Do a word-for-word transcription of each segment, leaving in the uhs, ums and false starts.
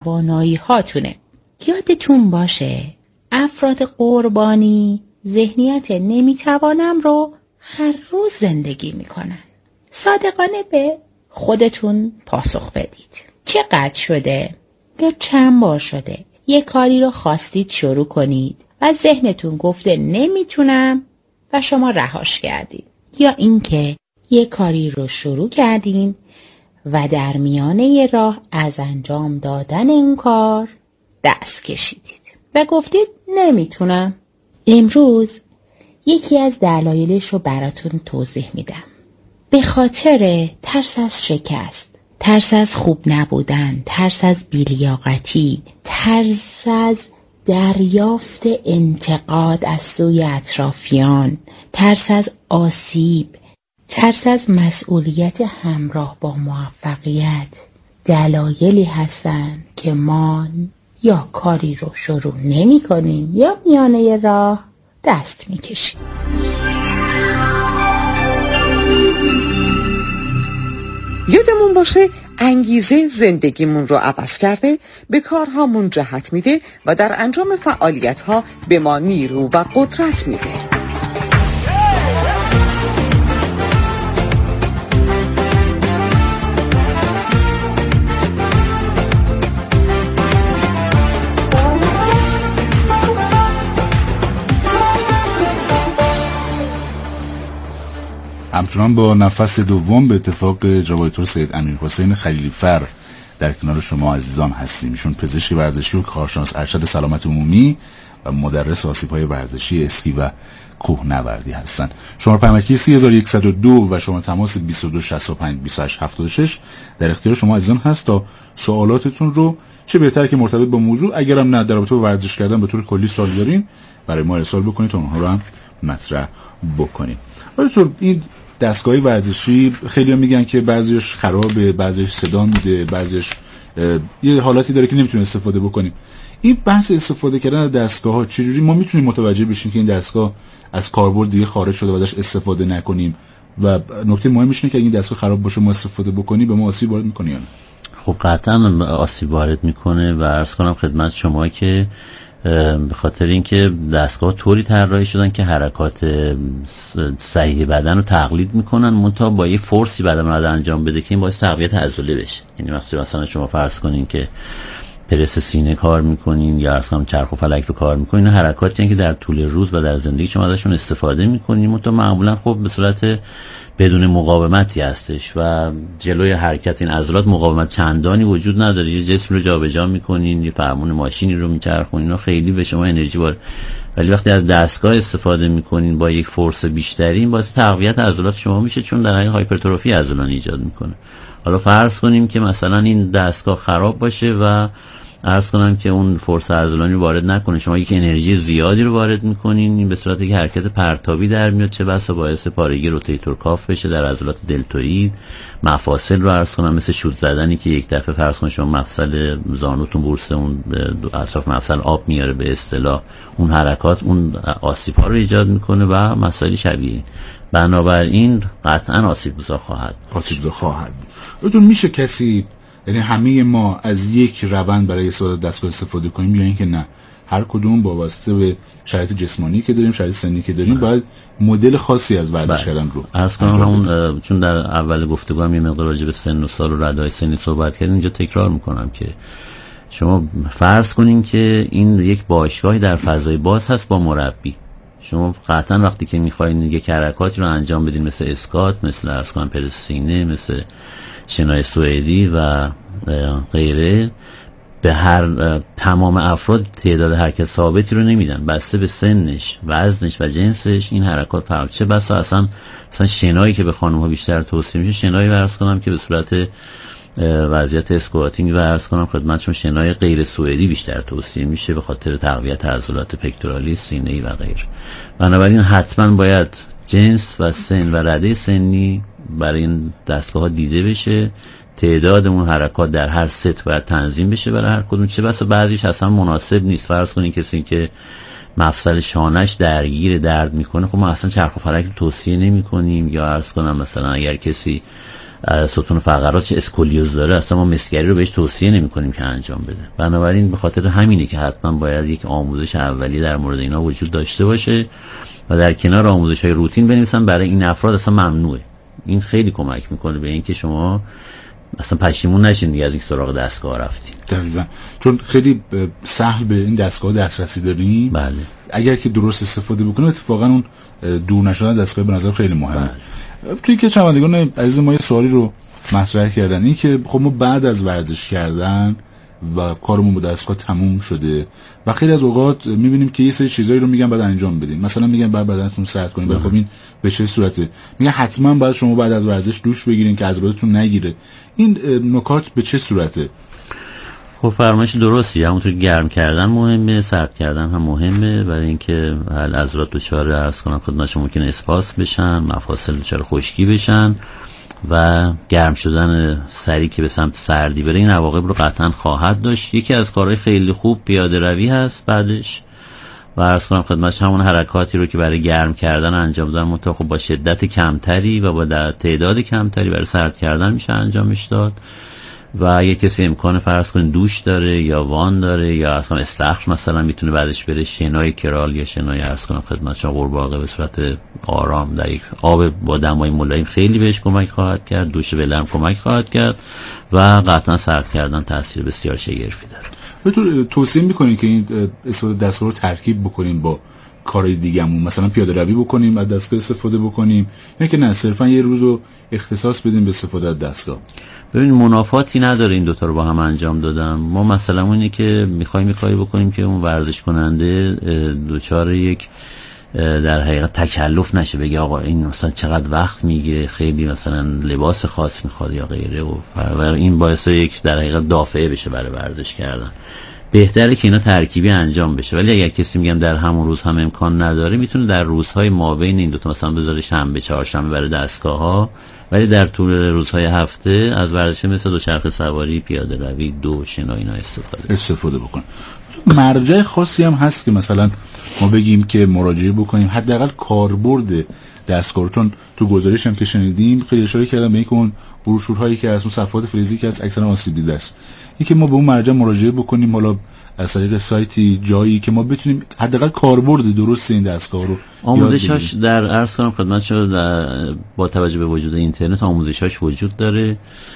توانایی هاتونه. یادتون باشه افراد قربانی ذهنیت نمیتوانم رو هر روز زندگی میکنن. صادقانه به خودتون پاسخ بدید. چقدر شده یا چند بار شده یه کاری رو خواستید شروع کنید و ذهنتون گفته نمیتونم و شما رهاش کردید، یا اینکه یه کاری رو شروع کردین و در میانه راه از انجام دادن این کار دست کشیدید و گفتید نمیتونم. امروز یکی از دلایلش رو براتون توضیح میدم. به خاطر ترس از شکست، ترس از خوب نبودن، ترس از بی‌لیاقتی، ترس از دریافت انتقاد از سوی اطرافیان، ترس از آسیب، ترس از مسئولیت همراه با موفقیت، دلایلی هستن که ما یا کاری رو شروع نمی کنیم یا میانه راه دست می کشیم. یادمون باشه انگیزه زندگیمون رو عوض کرده، به کارهامون جهت میده و در انجام فعالیت‌ها به ما نیرو و قدرت میده. همچنان با نفس دوم به اتفاق جناب دکتر سید امیرحسین خلیلی‌فر در کنار شما عزیزان هستیم. ایشون پزشک ورزشی و کارشناس ارشد سلامت عمومی و مدرس آسیب‌های ورزشی اسکی و کوهنوردی هستند. شماره پیامکی سه هزار و صد و دو و شماره تماس بیست و دو شصت و پنج بیست و هشت هفتاد و شش در اختیار شما عزیزان هست تا سوالاتتون رو چه بهتر که مرتبط با موضوع، اگرم نه در رابطه با ورزش کردن به طور کلی سوال دارین برای ما ارسال بکنید تا اونها رو هم مطرح بکنیم. البته این دستگاه ورزشی خیلی هم میگن که بعضیش خرابه، بعضیش صدا میده، بعضیش یه حالاتی داره که نمیتونه استفاده بکنیم. این بحث استفاده کردن از دستگاه‌ها چجوری ما میتونیم متوجه بشیم که این دستگاه از کاربرد دیگه خارج شده و ازش استفاده نکنیم و نکته مهمش اینه که اگه این دستگاه خراب باشه ما استفاده بکنیم به ما آسیب وارد میکنه یا نه؟ خب قطعا آسیب وارد میکنه و عرض کنم خدمت شما که به خاطر اینکه دستگاه طوری طراحی شدن که حرکات صحیح بدن رو تقلید میکنن، منتها با یه فورسی بدن رو انجام بده که این باعث تقویت عضله بشه. یعنی مثلا مثلا شما فرض کنین که پرس سینه کار میکنین یا اصلا چرخ و فلک رو کار میکنین، حرکاتی که در طول روز و در زندگی شما ازشون استفاده میکنین، منتها معمولا خب به صورت بدون مقاومتی هستش و جلوی حرکت این عضلات مقاومت چندانی وجود نداره. یه جسم رو جابجا میکنین، یه فرمون ماشینی رو میچرخونین و خیلی به شما انرژی وارد، ولی وقتی از دستگاه استفاده میکنین با یک فورس بیشتری این باعث تقویت عضلات شما میشه، چون در حقیقت هایپرتروفی عضلانی ایجاد میکنه. حالا فرض کنیم که مثلا این دستگاه خراب باشه و عرض کنم که اون فورس عضلانی رو وارد نکنه، شما یک انرژی زیادی رو وارد میکنین، این به صورتی که حرکت پرتابی در میاد، چه بسا باعث پارگی روتیتور کاف بشه در عضلات دلتوئید. مفاصل رو عرض کنم مثل شوت زدنی که یک دفعه فرض کنید شما مفصل زانوتون بورس اون اطراف مفصل آب میاره به اصطلاح، اون حرکات اون آسیب ها رو ایجاد میکنه و مسائل شبیه. بنابراین قطعا آسیب‌زا خواهد آسیب‌زا خواهد بدون میشه کسی، یعنی همه ما از یک روند برای استفاده دستگاه استفاده کنیم یا اینکه نه هر کدوم با واسطه به شرایط جسمانی که داریم، شرایط سنی که داریم، باید مدل خاصی از ورزش کردن رو عرض کنم همون، چون در اول گفتگو هم یه مقدار راجع به سن و سال و ردای سنی صحبت کردیم، اینجا تکرار میکنم که شما فرض کنین که این یک باشگاهی در فضای باز هست با مربی. شما قطعا وقتی که میخواین یک حرکاتی رو انجام بدین مثل اسکات، مثل عرض کنم پرس سینه، مثل شنای سوئدی و غیره، به هر تمام افراد تعداد حرکت ثابتی رو نمیدن، بسته به سنش، وزنش و جنسش این حرکات فرق. چه بسا اصلا اصلا شنایی که به خانم ها بیشتر توصیه میشه شنایی ورز کنم که به صورت وضعیت اسکواتینگ و عرض کنم خدمتشون شنای غیر سوئدی بیشتر توصیه میشه به خاطر تقویت عضلات پکتورالی، سینه‌ای و غیره. بنابراین حتما باید جنس و سن و رده سنی برای این دستگاه ها دیده بشه، تعداد اون حرکات در هر ست باید تنظیم بشه برای هر کدوم. چه بسا بعضیش اصلا مناسب نیست، فرض کنین کسی که مفصل شانش درگیر درد میکنه، خب ما اصلا چرخ و فلک رو توصیه نمی کنیم، یا عرض کنم مثلا اگر کسی ستون فقرات چه اسکولیوز داره، اصلا ما مسگری رو بهش توصیه نمی کنیم که انجام بده. بنابراین به خاطر همینه که حتما باید یک آموزش اولیه در مورد اینا وجود داشته باشه و در کنار آموزش های روتین بنویسن برای این افراد اصلا ممنوعه. این خیلی کمک میکنه به اینکه شما اصلا پشیمون نشین دیگه از این سراغ دستگاه رفتین. دقیقاً، چون خیلی سهل به این دستگاه دسترسی داریم. بله. اگر که درست استفاده بکنیم اتفاقا اون دور نشدن دستگاه به نظر خیلی مهمه. بله. توی که شنوندگان عزیز ما یه سوالی رو مطرح کردن، این که خب ما بعد از ورزش کردن و کارمون با دستگاه تموم شده و خیلی از اوقات میبینیم که یه سری چیزایی رو میگن بعد انجام بدیم، مثلا میگن بعد بدنتون سرد کنید، ولی خب این به چه صورته؟ میگن حتما باید شما بعد از ورزش دوش بگیرین که عضلاتتون نگیره. این نکات به چه صورته؟ خب فرمایش درستی، همونطور گرم کردن مهمه، سرد کردن هم مهمه، برای اینکه عضلات دچار عرض کنم خدمت شما ممکنه اسپاس بشن، مفاصل دچار خشکی بشن و گرم شدن سری که به سمت سردی بره این عواقب رو قطعا خواهد داشت. یکی از کارهای خیلی خوب پیاده روی هست بعدش و عرض کنم خدمتش همون حرکاتی رو که برای گرم کردن انجام دادن منتها خب با شدت کمتری و با تعداد کمتری برای سرد کردن میشه انجامش داد. و اگه کسی امکان فرض کنید دوش داره یا وان داره یا اصلا استخر مثلا میتونه بعدش بره شنای کرال یا شنای عرض کنم خدمت شما قورباغه به صورت آرام در یک آب با دمای ملایم خیلی بهش کمک خواهد کرد. دوش ولرم کمک خواهد کرد و قطعا سرد کردن تاثیر بسیار شگرفی داره. بهتون توصیه میکنید که این استفاده دستگاه رو ترکیب بکنیم با کارهای دیگه‌مون، مثلا پیاده روی بکنیم از دستگاه استفاده بکنیم یا که نه صرفا یه روزو اختصاص بدیم به استفاده از دستگاه؟ ببین منافاتی نداره این دوتا رو با هم انجام دادن. ما مثلا اونی که میخوایم کاری بکنیم که اون ورزش کننده دوچار یک در حقیقت تکلف نشه، بگه آقا این مثلا چقدر وقت میگیره، خیلی مثلا لباس خاص میخواد یا غیره و این باعث یک در حقیقت دافعه بشه برای ورزش کردن. بهتره که اینا ترکیبی انجام بشه، ولی اگر کسی میگم در همون روز هم امکان نداره میتونه در روزهای مابین این دو تا مثلا بذاره شنبه چهارشنبه برای دستگاه‌ها، ولی در طول روزهای هفته از ورزش مثل دوچرخه سواری، پیاده روی، دوش اینا اینا استفاده استفاده بکن. مرجع خاصی هم هست که مثلا ما بگیم که مراجعه بکنیم حداقل کاربرد دستگاه، چون تو گزارش هم که شنیدیم خیلی اشاره کردم به اینکه اون بروشورهایی که از اون صفحات فلزی که از اکثرا آسیب دیده است، اینکه ما به اون مرجع مراجعه بکنیم، حالا از طریق سایتی جایی که ما بتونیم حداقل کاربرد درست این دستگاه رو آموزشاش در عرض کنم خدمت شما با توجه به وجود اینترنت آموزشاش وجود داره،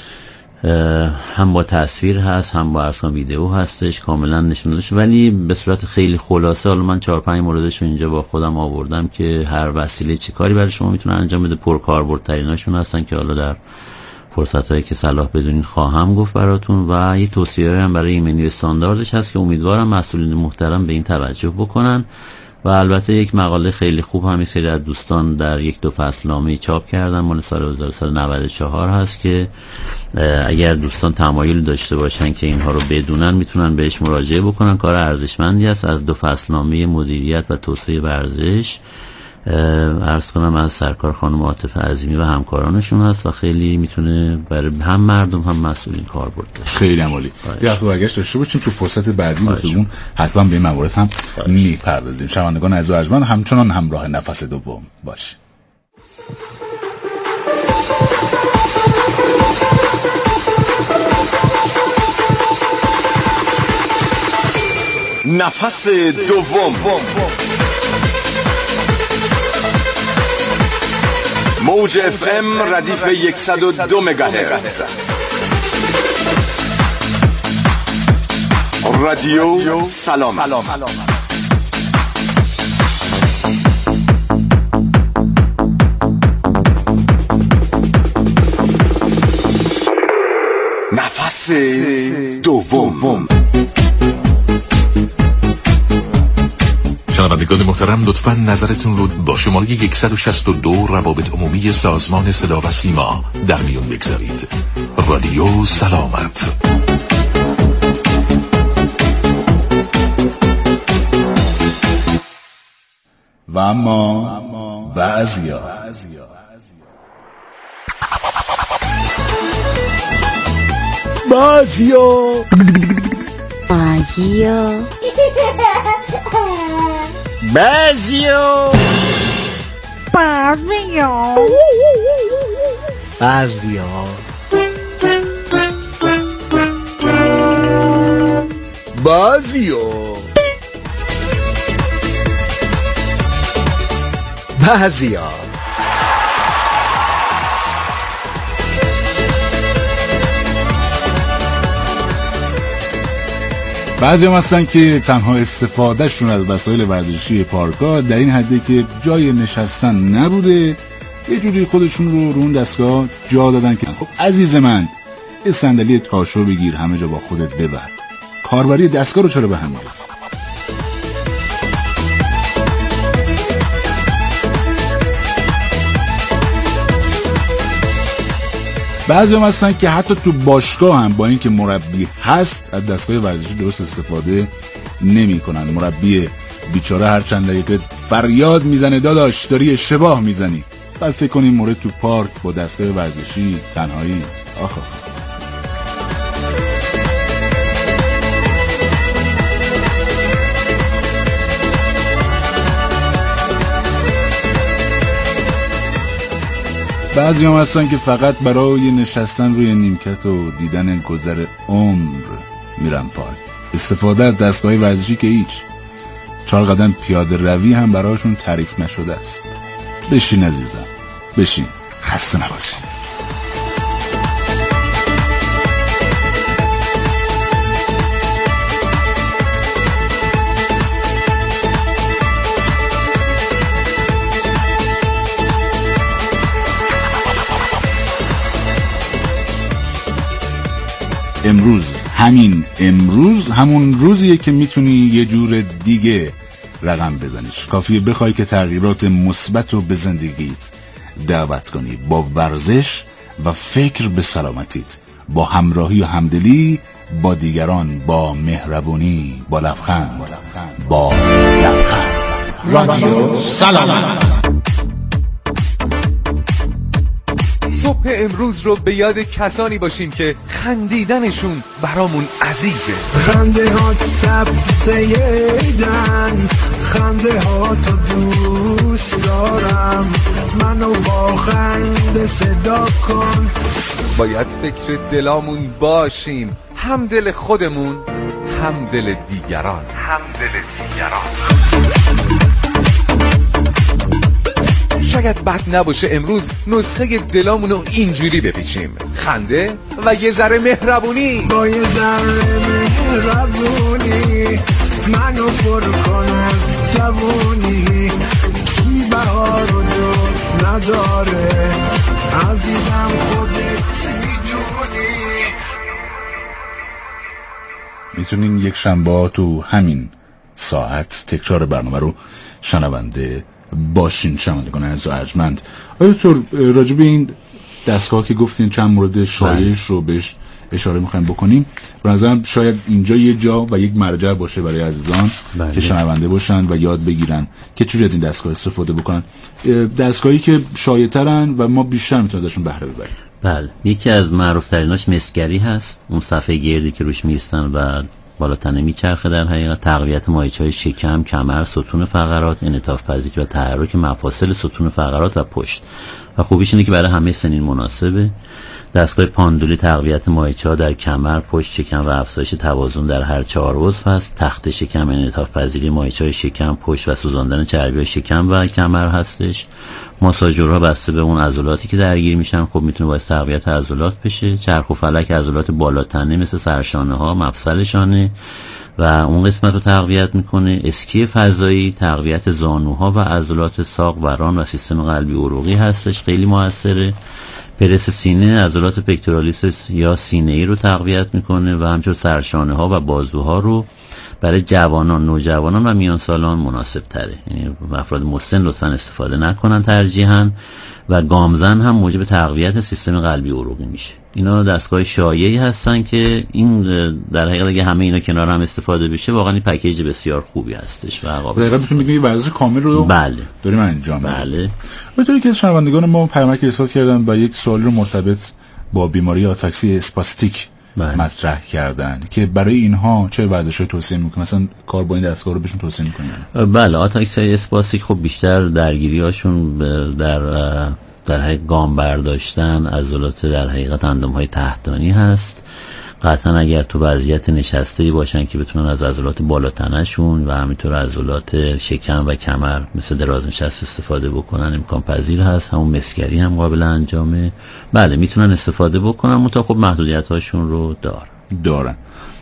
هم با تصویر هست هم با عرض ویدیو هستش، کاملا نشون دادش، ولی به صورت خیلی خلاصه حالا من چهار پنج موردش رو اینجا با خودم آوردم که هر وسیله چه کاری برای شما میتونه انجام بده. پرکاربردتریناشون هستن که حالا در فرصتایی که صلاح بدونین خواهم گفت براتون و یه توصیه هم برای ایمنی استانداردش هست که امیدوارم مسئولین محترم به این توجه بکنن. و البته یک مقاله خیلی خوب همین سری از دوستان در یک دو فصلنامه چاپ کردن مال سال هزار و نود و چهار هست که اگر دوستان تمایل داشته باشن که اینها رو بدونن میتونن بهش مراجعه بکنن. کار ارزشمندی است از دو فصلنامه مدیریت و توسعه ورزش، عرض کنم از سرکار خانم عاطفه عظیمی و همکارانشون هست و خیلی میتونه برای هم مردم هم مسئولین کاربرد داشته. خیلی عالی. یه وقت برگشت داشته باشیم تو فرصت بعدی گفتمون حتما به این موارد هم میپردازیم. شنوندگان عزیز و ارجمند همچنان همراه نفس دوم باش. نفس دوم موج اف ام ردیف صد و دو مگاهرتز رادیو سلام. نفس دوم. شنوندگان محترم لطفاً نظرتون رو با شماره صد و شصت و دو روابط عمومی سازمان صدا و سیما در میون بگذارید. رادیو سلامت. و اما بعضیا بعضیا بعضیا بعضیا بعضیا بعضیا بعضیا بعضیا بعضی هم هستن که تنها استفادهشون از وسایل ورزشی پارک‌ها در این حده که جای نشستن نبوده، یه جوری خودشون رو رو اون دستگاه جا دادن که خب عزیز من یه صندلی تاشو بگیر همه جا با خودت ببر. کاربری دستگاه رو چرا به هم می‌ریزی؟ بعضی هم هستن که حتی تو باشگاه هم با اینکه مربی هست از دستگاه ورزشی درست استفاده نمی کنن. مربی بیچاره هر چند دقیقه فریاد میزنه داداش داری اشتباه میزنی. بعد فکر کنیم مورد تو پارک با دستگاه ورزشی تنهایی. آخ آخ بعضی هم هستن که فقط برای نشستن روی نیمکت و دیدن گذر عمر میرن پارک. استفاده از دستگاه ورزشی که هیچ، چهار قدم پیاده روی هم برایشون تعریف نشده است. بشین عزیزم بشین، خسته نباشی. امروز، همین امروز همون روزیه که میتونی یه جور دیگه رقم بزنیش. کافیه بخوای که تغییرات مثبت رو به زندگیت دعوت کنی با ورزش و فکر به سلامتیت، با همراهی و همدلی با دیگران، با مهربونی، با لبخند، با لبخند. رادیو سلامت. صبح امروز رو به یاد کسانی باشیم که خندیدنشون برامون عزیزه. خنده ها سبزیدن، خنده ها تو دوست دارم، منو با خنده صدا کن. باید فکر دلامون باشیم، هم دل خودمون هم دل دیگران، هم دل دیگران. شاید بد نباشه امروز نسخه دلامونو اینجوری بپیچیم: خنده و یه ذره مهربونی. با یه ذره مهربونی منو پر کن از جوونی. کی بهار رو دوست نداره عزیزم خودت میدونی. میتونین یک شنبه تو همین ساعت تکرار برنامه رو شنونده باشین. شنوندگان عزیز و ارجمند، آیا تو راجع به این دستگاه که گفتین چند مورد شایعش رو بهش اشاره میخوایم بکنیم، به نظرم شاید اینجا یه جا و یک مرجع باشه برای عزیزان بله. که شنونده باشن و یاد بگیرن که چجوری از این دستگاه استفاده بکنن. دستگاهی که شایع‌ترن و ما بیشتر میتونیم ازشون بهره ببریم. بله، یکی از معروف تریناش مسگری هست، اون صفحه گردی که روش میستن و بالا تنه میچرخه. در حقیقت تقویت ماهیچه‌های شکم، کمر، ستون فقرات، انعطاف پذیری و تحرک مفاصل ستون فقرات و پشت. و خوبیش اینه که برای همه سنین مناسبه. دستگاه پاندولی تقویت ماهیچه‌ها در کمر، پشت، شکم و افزایش توازن در هر چهار عضو هست. تخت شکم، انعطاف پذیری ماهیچه‌های شکم، پشت و سوزاندن چربی شکم و کمر هستش. ماساژورها بسته به اون عضلاتی که درگیر میشن خب میتونه باعث تقویت عضلات بشه. چرخ و فلک عضلات بالاتنه مثل سرشانه ها، مفصل شانه و اون قسمت رو تقویت میکنه. اسکی فضایی تقویت زانوها و عضلات ساق و ران و سیستم قلبی عروقی هستش، خیلی موثره. پرس سینه عضلات پکتورالیس یا سینه ای رو تقویت میکنه و همچنین سرشانه ها و بازوها رو برای جوانان، نوجوانان و میان سالان مناسب تره. یعنی افراد مسن لطفا استفاده نکنن ترجیحاً. و گامزن هم موجب تقویت سیستم قلبی عروقی میشه. اینا دستگاه شایعی هستن که این در حقیقت اگه همه اینا کنار هم استفاده بشه واقعا این پکیج بسیار خوبی هستش و قابل دقیقاً میتونیم بگیم ورزش کامل رو بله داریم انجام میدیم. بله. به طوری که شنوندگان ما پیامک ارسال کردن و یک سوال رو مرتبط با بیماری آتاکسی اسپاستیک بله. مطرح کردن که برای اینها چه ورزشی توصیه میکنن، مثلا کار با این دستگاه رو بهشون توصیه میکنن؟ بله، آتاکسی اسپاستیک خب بیشتر درگیریاشون در در حقیقت گام برداشتن عضلات در حقیقت اندامهای تحتانی هست. قطعا اگر تو وضعیت نشسته‌ای باشن که بتونن از عضلات بالاتنشون و همینطور عضلات شکم و کمر مثل دراز نشست استفاده بکنن امکان پذیر هست. همون مسگری هم قابل انجامه. بله میتونن استفاده بکنن، منتها خب محدودیت هاشون رو دار دارن.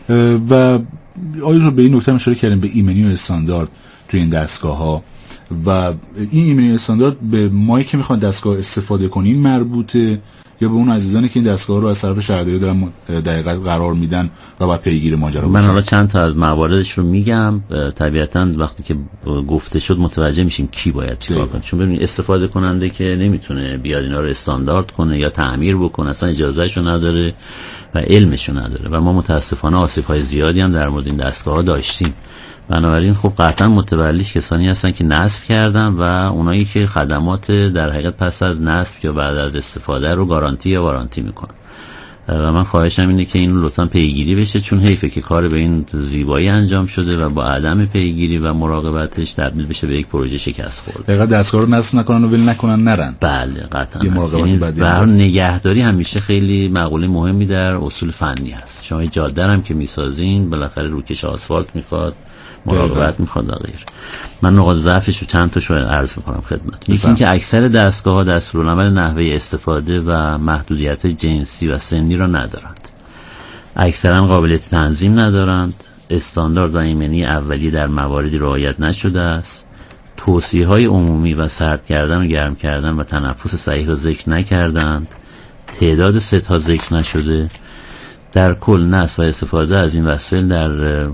و آیا رو به این نکته اشاره کردیم به ایمنی و استاندارد تو این دستگاه ها و این ایمنی و استاندارد به مایی که میخوان دستگاه استفاده کنیم مربوطه یا به اون عزیزانی که این دستگاه رو از طرف شهرداری دارن دقیقاً قرار میدن و بعد پیگیر ماجرا باشن؟ من حالا چند تا از مواردش رو میگم. طبیعتاً وقتی که گفته شد متوجه میشیم کی باید چیکار کنه، چون ببین استفاده کننده که نمیتونه بیاد اینا رو استاندارد کنه یا تعمیر بکنه، اصلا اجازهش رو نداره و علمش رو نداره و ما متاسفانه آسیب‌های زیادی هم در مورد این دستگاه‌ها داشتیم. بنابراین خب قطعا متولیش کسانی هستن که نصب کردن و اونایی که خدمات در حقیقت پس از نصب یا بعد از استفاده رو گارانتی یا وارانتی میکنن و من خواهشم اینه که این لطفا پیگیری بشه، چون حیفه که کار به این زیبایی انجام شده و با عدم پیگیری و مراقبتش تبدیل بشه به یک پروژه شکست خورده. دقیقاً دستگاه رو نصب نکنن و ول نکنن نرن. بله قطعا. یه مراقبت بعدی. و نگهداری همیشه خیلی مقوله مهمی در اصول فنی هست. شما جاده هم که میسازین بالاخره روکش آسفالت میخواد، مراقبت میخواد و غیر. من نقاط ضعفش رو چند تاشو عرض میکنم خدمت. یکی این که اکثر دستگاه‌ها دستورالعمل نحوه استفاده و محدودیت جنسی و سنی را ندارند. اکثرا قابلیت تنظیم ندارند. استاندارد و ایمنی اولیه در مواردی رعایت نشده است. توصیه‌های عمومی و سرد کردن و گرم کردن و تنفس صحیح را ذکر نکردند. تعداد ست‌ها ذکر نشده. در کل نصب و استفاده از این وسایل در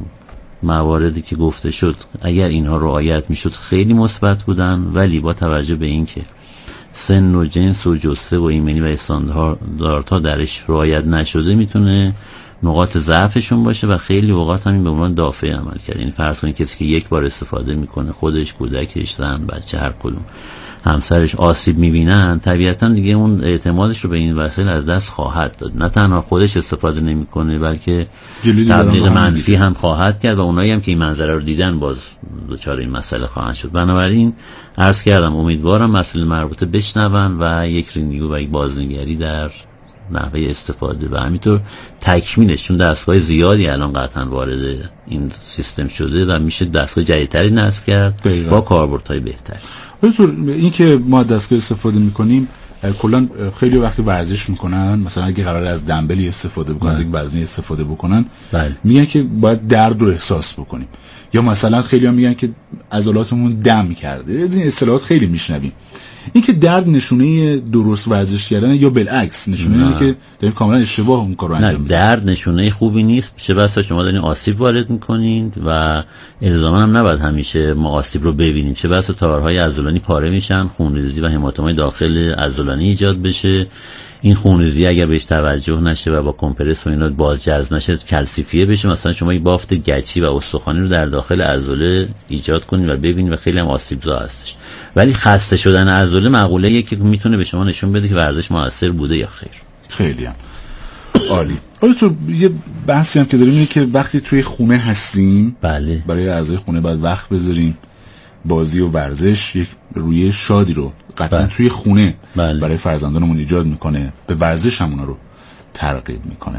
مواردی که گفته شد اگر اینها رعایت میشد خیلی مثبت بودن، ولی با توجه به اینکه سن و جنس و جثه و ایمنی و استانداردها درش رعایت نشده میتونه نقاط ضعفشون باشه و خیلی اوقات همین به عنوان دافعه عمل کرد. یعنی فرض کنید کسی که یک بار استفاده میکنه، خودش، کودکش، زن، بچه، هر کدوم همسرش آسیب میبینن، طبیعتا دیگه اون اعتمادش رو به این وسایل از دست خواهد داد. نه تنها خودش استفاده نمیکنه بلکه تبلیغ منفی هم خواهد کرد و اونایی هم که این منظره رو دیدن باز دچار این مسئله خواهند شد. بنابراین عرض کردم امیدوارم مسئله مربوطه بشنون و یک رینیو و یک بازنگری در نحوه استفاده و همینطور تکمیلش، چون دستگاه زیادی الان قطعا وارد این سیستم شده و میشه دستگاه جدیدتری نصب کرد دقیقا. با کاربردهای بهتری. این که ما دستگاه استفاده میکنیم کلا خیلی وقتی ورزش میکنن، مثلا اگه قراره از دمبلی استفاده بکنن، از یک وزنی استفاده بکنن، میگن که باید درد رو احساس بکنیم، یا مثلا خیلی ها میگن که عضلاتمون دم کرده. از این اصطلاحات خیلی میشنویم. این که درد نشونه درست ورزش کردن یا بالعکس نشونه اینه که داریم کاملا اشتباه اون کارو انجام میدیم؟ درد نشونه خوبی نیست. چه بسا شما دارین آسیب وارد میکنین و الزاما هم نباید همیشه ما آسیب رو ببینیم. چه بسا تارهای عضلانی پاره میشن، خونریزی و هماتومای داخل عضلانی ایجاد بشه. این خونریزی اگر بهش توجه نشه و با کمپرس و اینا باز جذب نشه، کلسیفیه بشه، مثلا شما یک بافت گچی و استخوانی رو در داخل عضله ایجاد کنید و ببینید و خیلی هم آسیب‌زا هستش. ولی خسته شدن عضله مقوله‌ایه که میتونه به شما نشون بده که ورزش موثر بوده یا خیر. خیلی هم عالی. آره تو یه بحثی هم که داریم اینه که وقتی توی خونه هستیم، بله، برای اعضای خونه باید وقت بذاریم. بازی و ورزش یک روی شادی رو قطعا بله. توی خونه بله. برای فرزندانمون ایجاد میکنه، به ورزش همون رو ترغیب میکنه.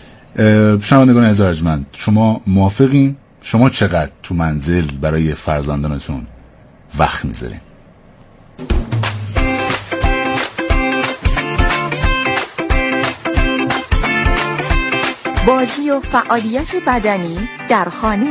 شنوندگان عزیز ارجمند، شما موافقین؟ شما چقدر تو منزل برای فرزندانتون وقت میذارین؟ بازی و فعالیت بدنی در خانه.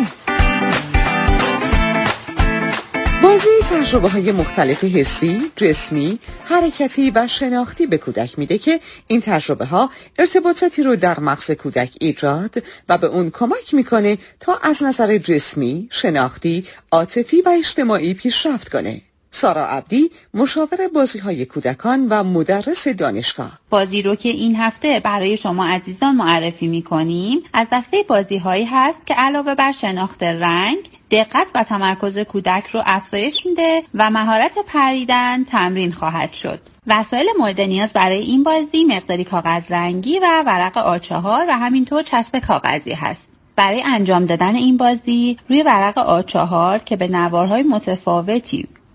بازی تجربه های مختلف حسی، جسمی، حرکتی و شناختی به کودک میده که این تجربه ها ارتباطاتی رو در مغز کودک ایجاد و به اون کمک میکنه تا از نظر جسمی، شناختی، عاطفی و اجتماعی پیشرفت کنه. سارا عبدی، مشاور بازی های کودکان و مدرس دانشگاه. بازی رو که این هفته برای شما عزیزان معرفی میکنیم از دسته بازی هایی هست که علاوه بر شناخت رنگ، دقت و تمرکز کودک رو افزایش میده و مهارت پریدن تمرین خواهد شد. وسایل مورد نیاز برای این بازی مقداری کاغذ رنگی و ورق آ چهار و همینطور چسب کاغذی هست. برای انجام دادن این بازی روی ورق آ چهار که به نوارهای متفاوتی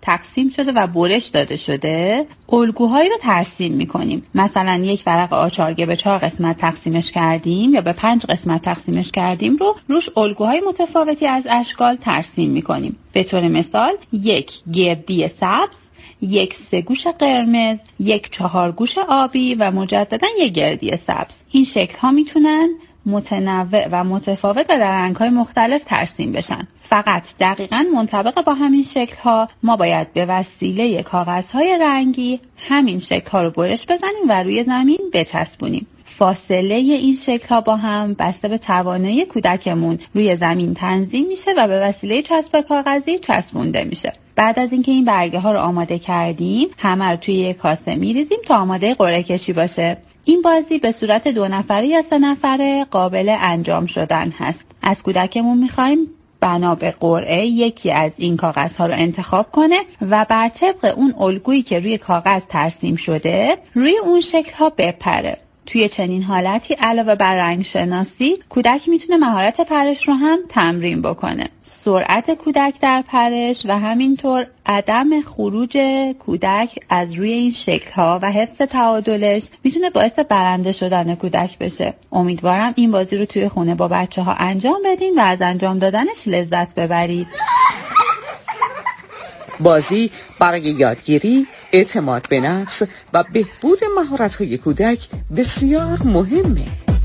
تقسیم شده و برش داده شده، الگوهایی رو ترسیم میکنیم. مثلا یک ورق آچار که به چهار قسمت تقسیمش کردیم یا به پنج قسمت تقسیمش کردیم رو روش الگوهای متفاوتی از اشکال ترسیم میکنیم. به طور مثال یک گردی سبز، یک سه گوش قرمز، یک چهار گوش آبی و مجددا یک گردی سبز. این شکل ها میتونن متنوع و متفاوت و در رنگ‌های مختلف ترسیم بشن. فقط دقیقاً منطبق با همین شکل‌ها ما باید به وسیله کاغذهای رنگی همین شکل‌ها رو برش بزنیم و روی زمین بچسبونیم. فاصله این شکل‌ها با هم بسته به توانایی کودکمون روی زمین تنظیم میشه و به وسیله چسب کاغذی چسبونده میشه. بعد از اینکه این برگه ها رو آماده کردیم، همه رو توی یک کاسه میریزیم تا آماده قرعه کشی باشه. این بازی به صورت دو نفره یا سه نفره قابل انجام شدن هست. از کودکمون میخوایم بنا به قرعه یکی از این کاغذها رو انتخاب کنه و بر طبق اون الگویی که روی کاغذ ترسیم شده روی اون شکل‌ها بپره. توی چنین حالتی علاوه بر رنگ شناسی، کودک میتونه مهارت پرش رو هم تمرین بکنه. سرعت کودک در پرش و همینطور عدم خروج کودک از روی این شکل‌ها و حفظ تعادلش میتونه باعث برنده شدن کودک بشه. امیدوارم این بازی رو توی خونه با بچه‌ها انجام بدین و از انجام دادنش لذت ببرید. بازی برای یادگیری، اعتماد به نفس و بهبود مهارت‌های کودک بسیار مهمه.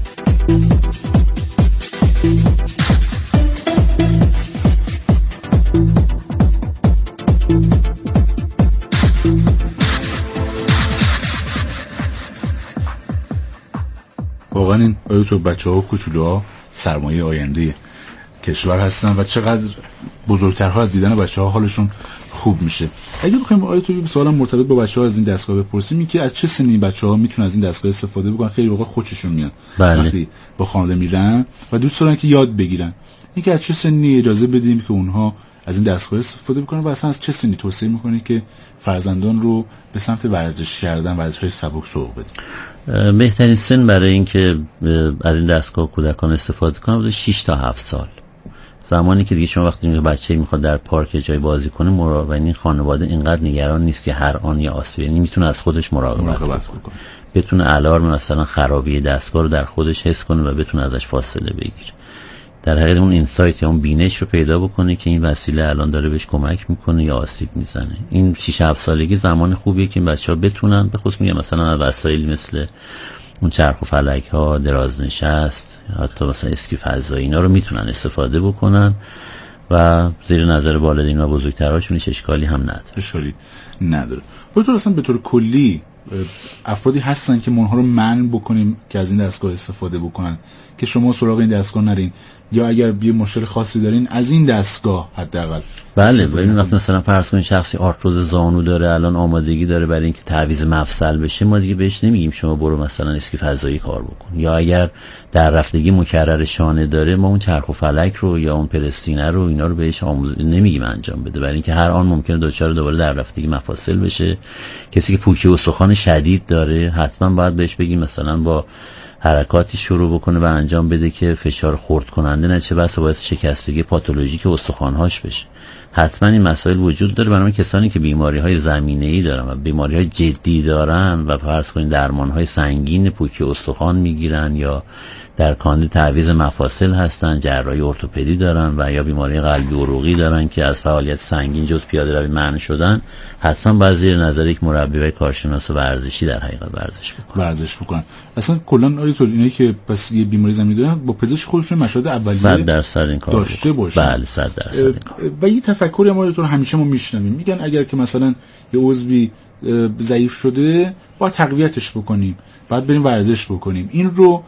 واقعا این آیتو بچه‌ها و کوچولوها سرمایه آینده کشور هستن و چقدر بزرگترها از دیدن بچه‌ها حالشون خوب میشه. اگه بخوایم آیتو سوالم مرتبط با بچه‌ها از این دستگاه بپرسیم، این که از چه سنی بچه‌ها میتونن از این دستگاه استفاده بکنن؟ خیلی واقعا خوششون میاد بله. وقتی با خانواده میرن و دوست دارن که یاد بگیرن. این که از چه سنی اجازه بدیم که اونها از این دستگاه استفاده بکنن و اصلا از چه سنی توصیه میکنی که فرزندان رو به سمت ورزش کردن، ورزش‌های سبک سوق بدیم؟ بهترین سن برای اینکه از این دستگاه کودکان استفاده کنن بوده شش تا هفت سال. زمانی که دیگه شما وقتی میگه بچه میخواد در پارک جای بازی کنه، مراقبین خانواده اینقدر نگران نیست که هر آن یا آسیب، یعنی میتونه از خودش مراقبت کنه، بتونه الارم مثلا خرابی دستگاه رو در خودش حس کنه و بتونه ازش فاصله بگیره. در حقیقت اون اینسایت یا اون بینش رو پیدا بکنه که این وسیله الان داره بهش کمک میکنه یا آسیب میزنه. این شش هفت سالگی زمان خوبیه که این بچه‌ها بتونن، به خصوص میگم مثلا وسایل مثل اون چرخ و فلک ها، دراز نشست، حتی مثلا اسکی فضایی، اینا رو میتونن استفاده بکنن و زیر نظر والدین و بزرگترهاشون هیچ اشکالی هم نداره. اشکالی نداره. خودتون اصلا به طور کلی افرادی هستن که ما اونها رو منع بکنیم که از این دستگاه استفاده بکنن، که شما سراغ این دستگاه نرین، یا اگر یه مشکل خاصی دارین از این دستگاه حداقل؟ بله، ببین وقتی مثلا فرض کنین شخصی آرتروز زانو داره، الان آمادگی داره برای اینکه تعویض مفصل بشه، ما دیگه بهش نمیگیم شما برو مثلا اسکی فضایی کار بکن. یا اگر در رفتگی مکرر شانه داره، ما اون چرخ و فلک رو یا اون پرستینه رو اینا رو بهش آموز... نمیگیم انجام بده، برای اینکه هر آن ممکنه دچار دوباره در رفتگی مفاصل بشه. کسی که پوکی استخوان شدید داره حتما باید بهش بگیم مثلا با حرکاتی شروع بکنه و انجام بده که فشار خرد کننده نه، چه بسا باعث شکستگی پاتولوژیک استخوان‌هاش بشه. حتما این مسائل وجود داره. برای کسانی که بیماری‌های زمینه‌ای دارن و بیماری‌های جدی دارن و فرض کنید درمان‌های سنگین پوکی استخوان میگیرن یا در کاندید تعویض مفاصل هستن، جراحی ارتوپدی دارن و یا بیماری قلبی عروقی دارن که از فعالیت سنگین جز پیاده روی منع شدن، حتما باید زیر نظر یک مربی و کارشناس ورزشی در حقیقت ورزش بکنن. ورزش بکنن. اصلا کلا آیتول اینایی که پس یه بیماری زمینی دارن با پزشک خودشون مشورت اولیه صد درصد این کار داشته باشن. بله صد درصد این کار. و یه تفکری ما آیتول همیشه ما میشنویم، میگن اگر که مثلا یه عضوی ضعیف شده باید تقویتش بکنیم، باید بریم ورزش بکنیم. این رو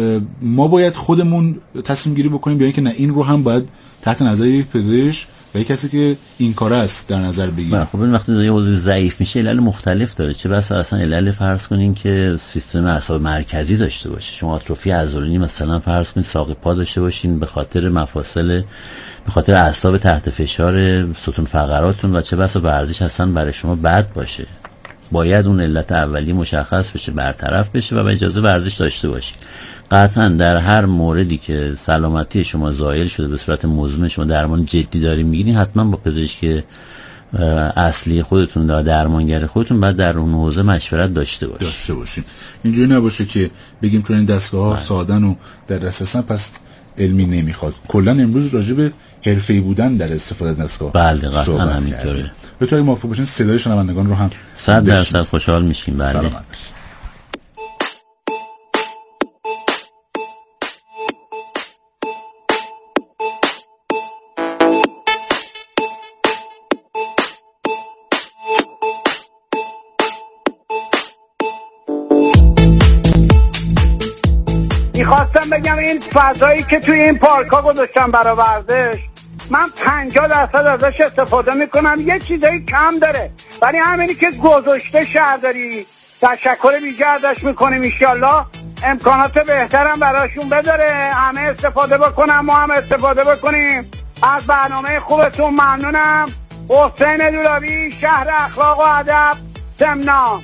ما باید خودمون تصمیم گیری بکنیم یا اینکه نه این رو هم باید تحت نظر یک پزشک و یک کسی که این کار است در نظر بگیریم؟ خب این وقتی یه عضو ضعیف میشه علل مختلف داره، چه بسا اصلا علل فرض کنین که سیستم اعصاب مرکزی داشته باشه، شما آتروفی عضلانی مثلا فرض کنین ساق پا داشته باشین به خاطر مفاصل، به خاطر اعصاب تحت فشار ستون فقراتون و چه بسا ورزش اصلا برای شما بد باشه، باید اون علت اولی مشخص بشه، برطرف بشه و به اجازه ورزش داشته باشی. قطعا در هر موردی که سلامتی شما زائل شده به صورت مزمن، شما درمان جدی دارین میگیرین، حتما با پزشک اصلی خودتون و درمانگر خودتون بعد در اون حوزه مشورت داشته باشید داشته باشیم. اینجوری نباشه که بگیم تو این دستگاه‌ها سادن و در دسترسن پس علمی نمیخواد. کلا امروز راجع به حرفه‌ای بودن در استفاده از دستگاه بله قطعا همینطوره. به طوری موافق باشین صدای شنوندگان رو هم صد درصد خوشحال میشیم. بله سلامت. میخواستم بگم این فضایی که توی این پارک ها گذاشتم برای ورزش من پنجاه درصد ازش استفاده میکنم، یه چیزایی کم داره ولی همینی که گذاشته شهرداری تشکر ویژه ازش میکنیم. انشالله امکانات بهترم براشون بذاره، همه استفاده بکنم، ما هم استفاده بکنیم. از برنامه خوبتون ممنونم. حسین دولابی، شهر اخلاق و ادب، سمنان.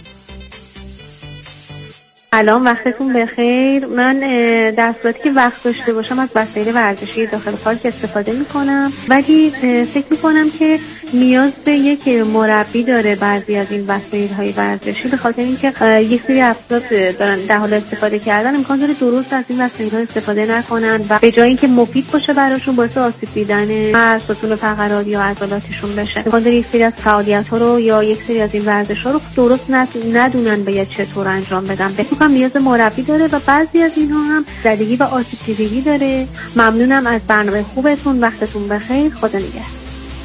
سلام، وقتتون بخیر. من در صورتی که وقت داشته باشم از وسایل ورزشی داخل پارک استفاده میکنم، ولی فکر میکنم که نیاز به یک مربی داره بعضی از این وسایل های ورزشی، به خاطر اینکه یک سری افراد دارن در حال استفاده کردن امکان داره درست از این وسایل ها استفاده نکنن و به جای اینکه مفید باشه براشون باعث آسیب دیدن از ستون فقرات یا عضلاتشون بشه. امکان داره یک سری از فعالیت ها رو یا یک سری از این ورزش ها رو درست ندونن باید چطور انجام بدن. هم نیاز مربی داره و بعضی از اینها هم زدگی و آسیب دیدگی داره. ممنونم از برنامه خوبتون. وقتتون بخیر. خدا نگهدار.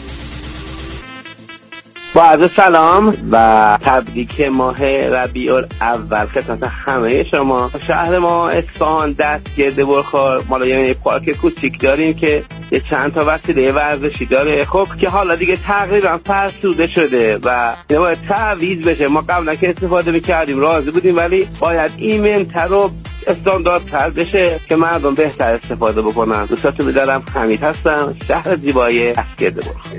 با عرض سلام و تبریک ماه ربیع الاول خدمت همه شما. شهر ما اصفهان دستگرد برخار مالا یه پارک کوچیک داریم که یه چند تا وسیله ورزشی داره، خب که حالا دیگه تقریبا فرسوده شده و اینه باید تعویض بشه. ما قبلا که استفاده میکردیم راضی بودیم، ولی باید ایمن‌تر و استانداردتر بشه که مردم بهتر استفاده بکنن. دوستاتون می‌دارم. حمید هستم، شهر زیبای دستگرد برخار.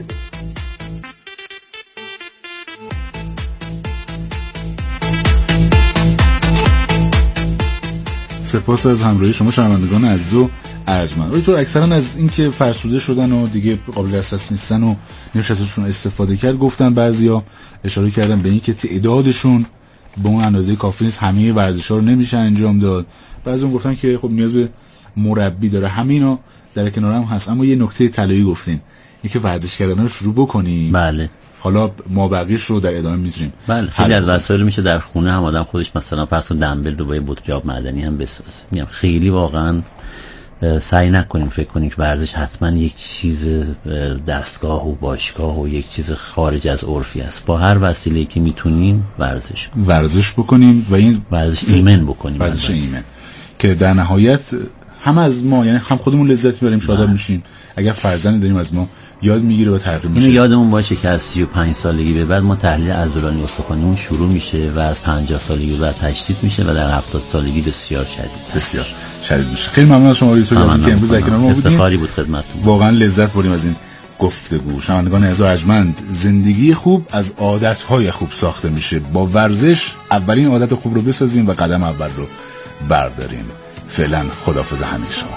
سپاس از همراهی شما شنوندگان عزیز و ارجمند. روی طور اکثرا از اینکه فرسوده شدن و دیگه قابل دسترس نیستن و نمیشه ازشون استفاده کرد گفتن، بعضیا اشاره کردن به اینکه تعدادشون به اون اندازه کافی نیست، همه ورزش‌ها رو نمیشه انجام داد. بعضی‌ها گفتن که خب نیاز به مربی داره. همینا در کنار هم هست، اما یه نکته طلایی گفتین، اینکه ورزش کردن رو شروع بکنی. بله. حالا ما بقیش رو در ادامه می‌ذاریم. بله، خیلی از وسایل میشه در خونه هم آدم خودش مثلا فرض کن دمبل رو با یه بطری آب معدنی هم بسازه. میگم خیلی واقعا سعی نکنیم فکر کنیم که ورزش حتما یک چیز دستگاه و باشگاه و یک چیز خارج از عرفی است. با هر وسیله‌ای که میتونیم ورزش ورزش بکنیم و این ورزش ایمن بکنیم. ورزش ایمن که در نهایت هم از ما، یعنی هم خودمون لذت می‌بریم، شاداب میشیم. اگر فرزندی داریم از ما یاد میگیره و تغییر میشه. اینو یادمون باشه که از سی و پنج سالگی به بعد ما تحلیل عضلانی استخوانیمون شروع میشه و از پنجاه سالگی به بعد تشدید میشه و در هفتاد سالگی بسیار شدید بسیار شدید میشه. خیلی ممنون از شما ریتو عزیز که امروز در کنار ما بودید. افتخاری بود خدمتتون. واقعا لذت بردیم از این گفتگو. شنوندگان عزیز و ارجمند، زندگی خوب از عادت‌های خوب ساخته میشه. با ورزش اولین عادت خوب رو بسازیم و قدم اول رو برداریم. فعلا خداحافظ همه شما.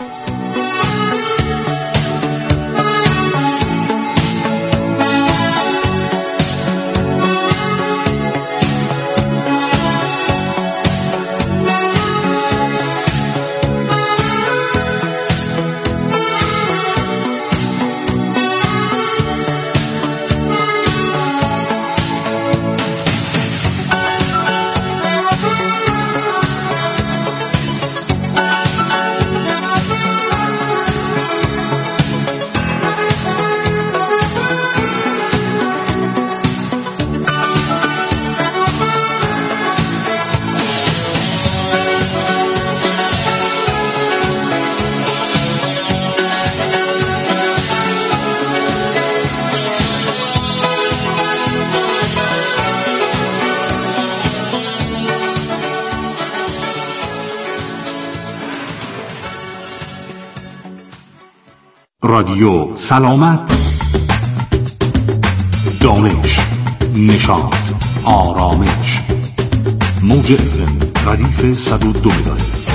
رادیو سلامت، دانش، نشاط، آرامش. موج اف ام ردیف صد و دو مگاهرتز.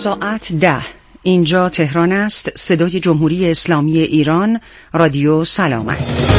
ساعت ده. اینجا تهران است. صدای جمهوری اسلامی ایران، رادیو سلامت.